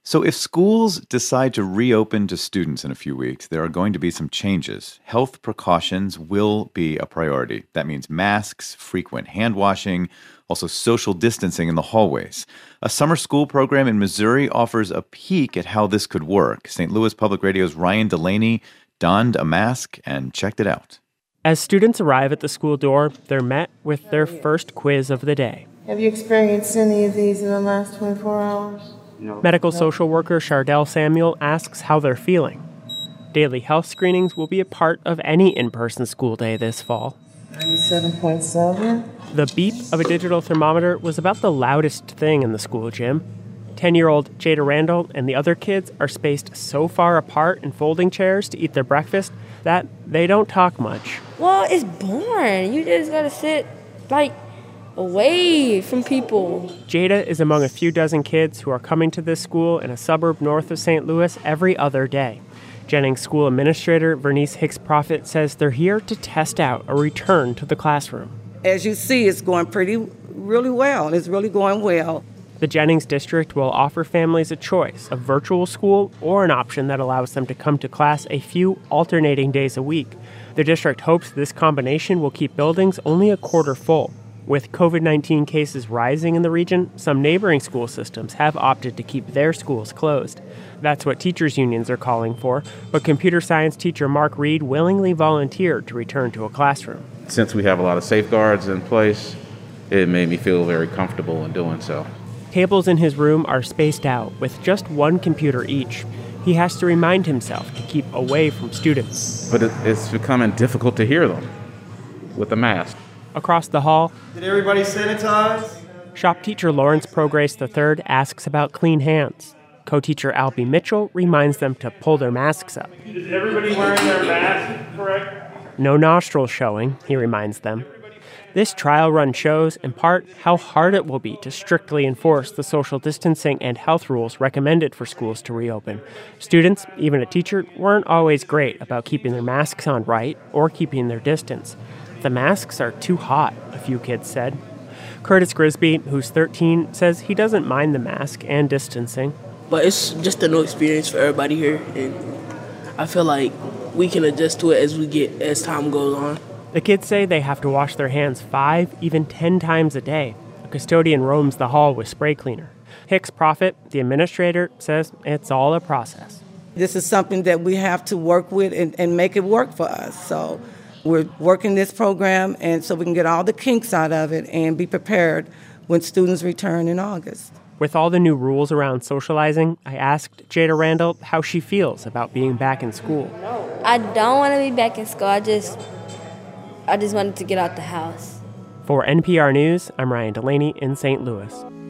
So, if schools decide to reopen to students in a few weeks, there are going to be some changes. Health precautions will be a priority. That means masks, frequent hand washing, also social distancing in the hallways. A summer school program in Missouri offers a peek at how this could work. St. Louis Public Radio's Ryan Delaney donned a mask and checked it out. As students arrive at the school door, they're met with their first quiz of the day. Have you experienced any of these in the last 24 hours? Medical social worker Chardell Samuel asks how they're feeling. Daily health screenings will be a part of any in-person school day this fall. 97.7. The beep of a digital thermometer was about the loudest thing in the school gym. 10-year-old Jada Randall and the other kids are spaced so far apart in folding chairs to eat their breakfast that they don't talk much. Well, it's boring. You just gotta sit, away from people. Jada is among a few dozen kids who are coming to this school in a suburb north of St. Louis every other day. Jennings School Administrator Vernice Hicks-Profit says they're here to test out a return to the classroom. As you see, it's going really well. It's really going well. The Jennings District will offer families a choice of virtual school or an option that allows them to come to class a few alternating days a week. The district hopes this combination will keep buildings only a quarter full. With COVID-19 cases rising in the region, some neighboring school systems have opted to keep their schools closed. That's what teachers' unions are calling for, but computer science teacher Mark Reed willingly volunteered to return to a classroom. Since we have a lot of safeguards in place, it made me feel very comfortable in doing so. Tables in his room are spaced out with just one computer each. He has to remind himself to keep away from students. But it's becoming difficult to hear them with the mask. Across the hall, did everybody sanitize? Shop teacher Lawrence Prograis III asks about clean hands. Co-teacher Albie Mitchell reminds them to pull their masks up. Is everybody wearing their mask, correct? No nostrils showing, he reminds them. This trial run shows, in part, how hard it will be to strictly enforce the social distancing and health rules recommended for schools to reopen. Students, even a teacher, weren't always great about keeping their masks on right or keeping their distance. The masks are too hot, a few kids said. Curtis Grisby, who's 13, says he doesn't mind the mask and distancing. But it's just a new experience for everybody here, and I feel like we can adjust to it as time goes on. The kids say they have to wash their hands 5, even 10 times a day. A custodian roams the hall with spray cleaner. Hicks-Profit, the administrator, says it's all a process. This is something that we have to work with and make it work for us. So we're working this program, and so we can get all the kinks out of it and be prepared when students return in August. With all the new rules around socializing, I asked Jada Randall how she feels about being back in school. I don't want to be back in school. I just wanted to get out the house. For NPR News, I'm Ryan Delaney in St. Louis.